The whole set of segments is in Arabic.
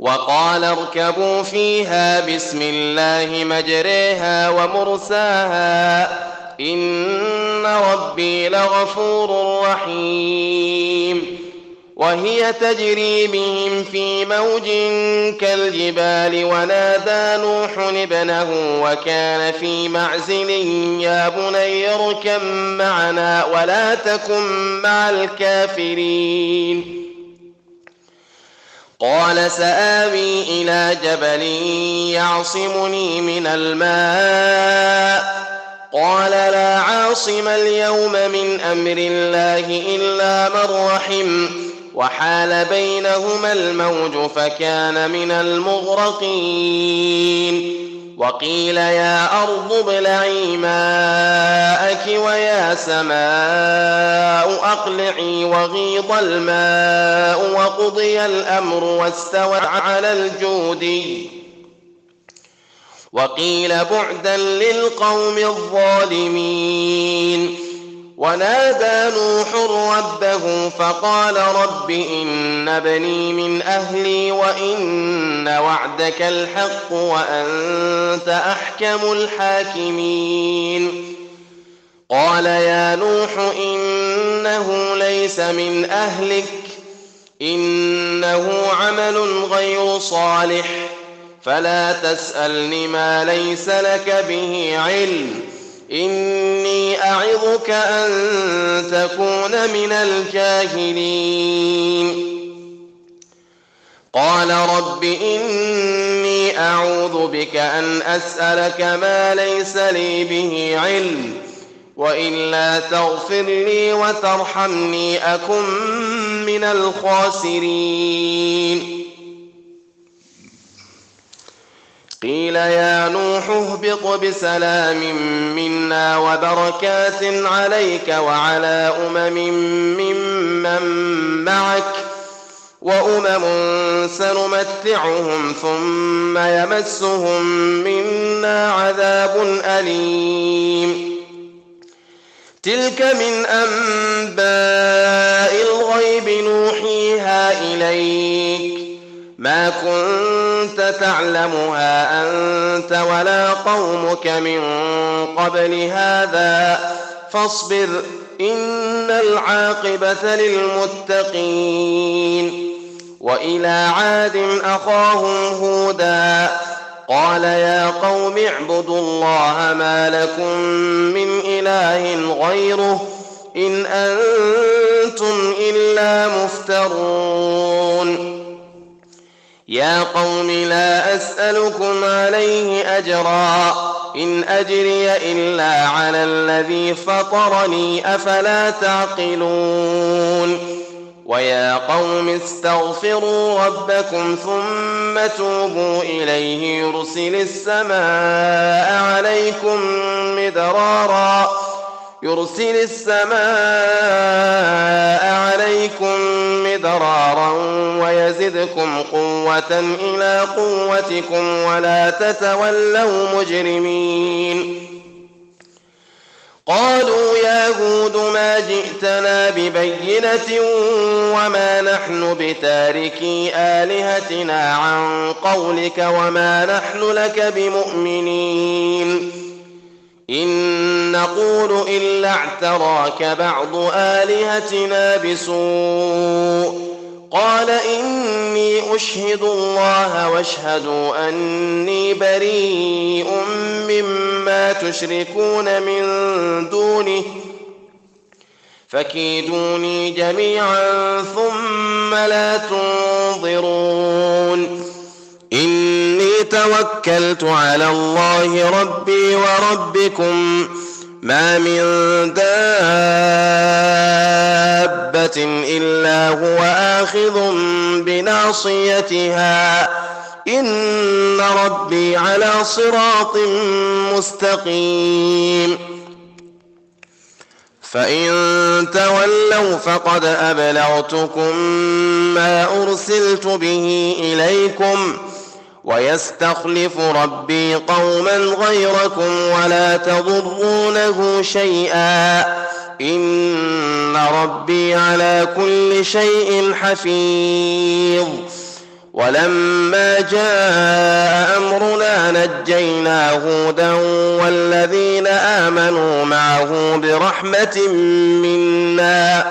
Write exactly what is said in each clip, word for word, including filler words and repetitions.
وقال اركبوا فيها بسم الله مجريها ومرساها إن ربي لغفور رحيم. وهي تجري بهم في موج كالجبال ونادى نوح ابنه وكان في معزل يا بني اركب معنا ولا تكن مع الكافرين. قال سآوي إلى جبل يعصمني من الماء قال لا عاصم اليوم من أمر الله إلا من رحم وحال بينهما الموج فكان من المغرقين. وقيل يا أرض ابلعي ماءك ويا سماء أقلعي وغيض الماء وقضي الأمر واستوت على الجودي. وقيل بعدا للقوم الظالمين. ونادى نوح ربه فقال رب إن ابني من أهلي وإن وعدك الحق وأنت أحكم الحاكمين. قال يا نوح إنه ليس من أهلك إنه عمل غير صالح فلا تسألني ما ليس لك به علم إني أعظك أن تكون من الجاهلين. قال رب إني أعوذ بك أن أسألك ما ليس لي به علم وإلا تغفر لي وترحمني أكن من الخاسرين. قيل يا نوح اهبط بسلام منا وبركات عليك وعلى أمم ممن معك وأمم سنمتعهم ثم يمسهم منا عذاب أليم. تلك من أنباء الغيب نوحيها إليك ما كنت تعلمها أنت ولا قومك من قبل هذا فاصبر إن العاقبة للمتقين. وإلى عاد أخاهم هودا قال يا قوم اعبدوا الله ما لكم من إله غيره إن أنتم إلا مفترون. يا قوم لا أسألكم عليه أجرا إن أجري إلا على الذي فطرني أفلا تعقلون. ويا قوم استغفروا ربكم ثم توبوا إليه يرسل السماء عليكم مدرارا يرسل السماء عليكم مدرارا ويزدكم قوة إلى قوتكم ولا تتولوا مجرمين. قالوا يا هود ما جئتنا ببينة وما نحن بتاركي آلهتنا عن قولك وما نحن لك بمؤمنين إن نقول إلا اعتراك بعض آلهتنا بسوء قال إني أشهد الله واشهدوا أني بريء مما تشركون من دونه فكيدوني جميعا ثم لا تنظرون. إني توكلت على الله ربي وربكم ما من دابة إلا هو آخذ بناصيتها إن ربي على صراط مستقيم. فإن تولوا فقد أبلغتكم ما أرسلت به إليكم ويستخلف ربي قوما غيركم ولا تضرونه شيئا إن ربي على كل شيء حفيظ. ولما جاء أمرنا نجينا هودا والذين آمنوا معه برحمة منا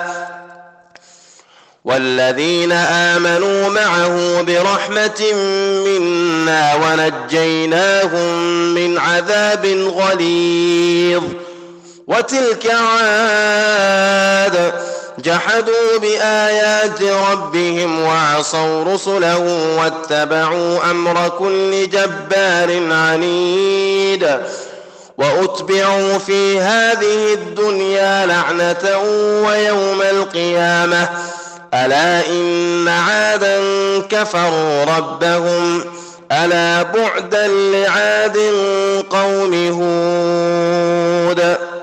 والذين آمنوا معه برحمة منا ونجيناهم من عذاب غليظ. وتلك عاد جحدوا بآيات ربهم وعصوا رسله واتبعوا أمر كل جبار عنيد وأتبعوا في هذه الدنيا لعنة ويوم القيامة ألا إن عادا كفروا ربهم ألا بعدا لعاد قوم هود.